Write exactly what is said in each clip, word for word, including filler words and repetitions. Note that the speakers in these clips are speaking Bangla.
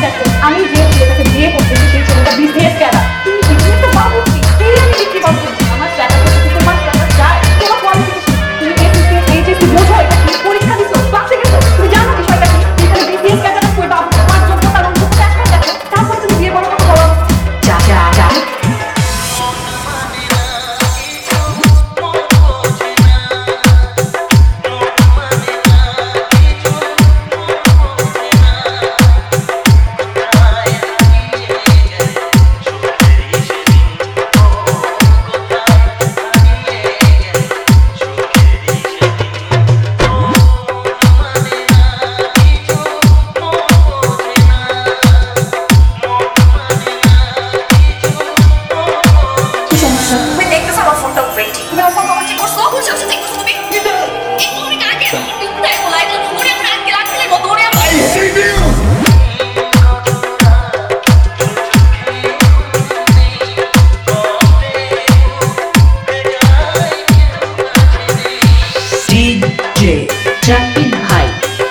দেখো আমি যে ছেলেটাকে বিয়ে করতেছি সেই ছেলেটা বিজনেস ক্যাডা, তুমি বিজনেসটা পাবো কি সেই আমি বিক্রি করবো। আমার স্ট্যাটাস হচ্ছে তোমার স্ট্যাটাস যায়, তোমার কোয়ালিফিকেশন, তুমি এসএসসি এইচএসসি বোঝো এটা কি, পরীক্ষা দিছো, ক্লাসে গেছো, তুমি জানো বিষয়টা কি, এখানে বিজনেস ক্যাডাটা কই পাবো, তোমার যোগ্যতা এবং যোগ্যতা একটা দেখো, তারপর তুমি বিয়ে বড় কথা বলো। যা যা যা জাকির ভাই।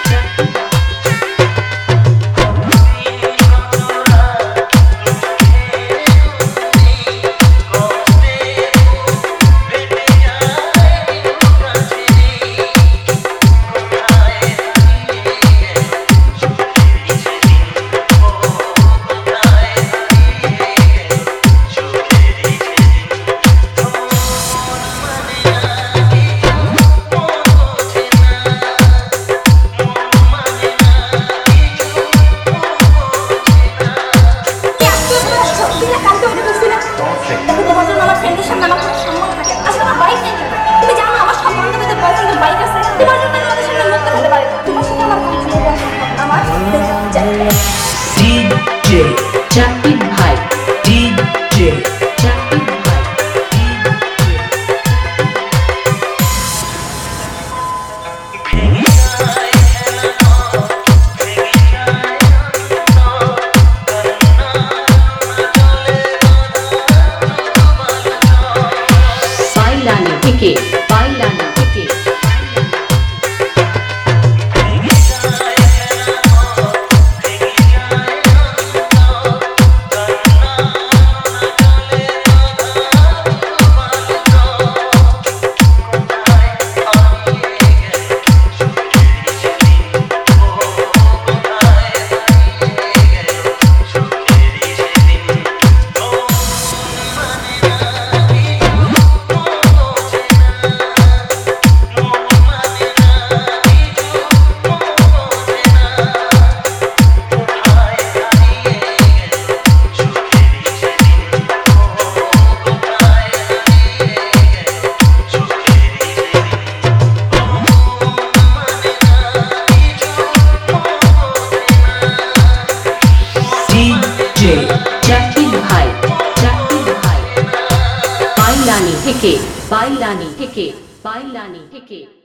ডিজে জাকির ভাই, ডিজে জাকির ভাই। বাইলানি থেকে বাইলানি থেকে জাকির ভাই, জাকির ভাই। বাইলানি থেকে বাইলানি থেকে বাইলানি থেকে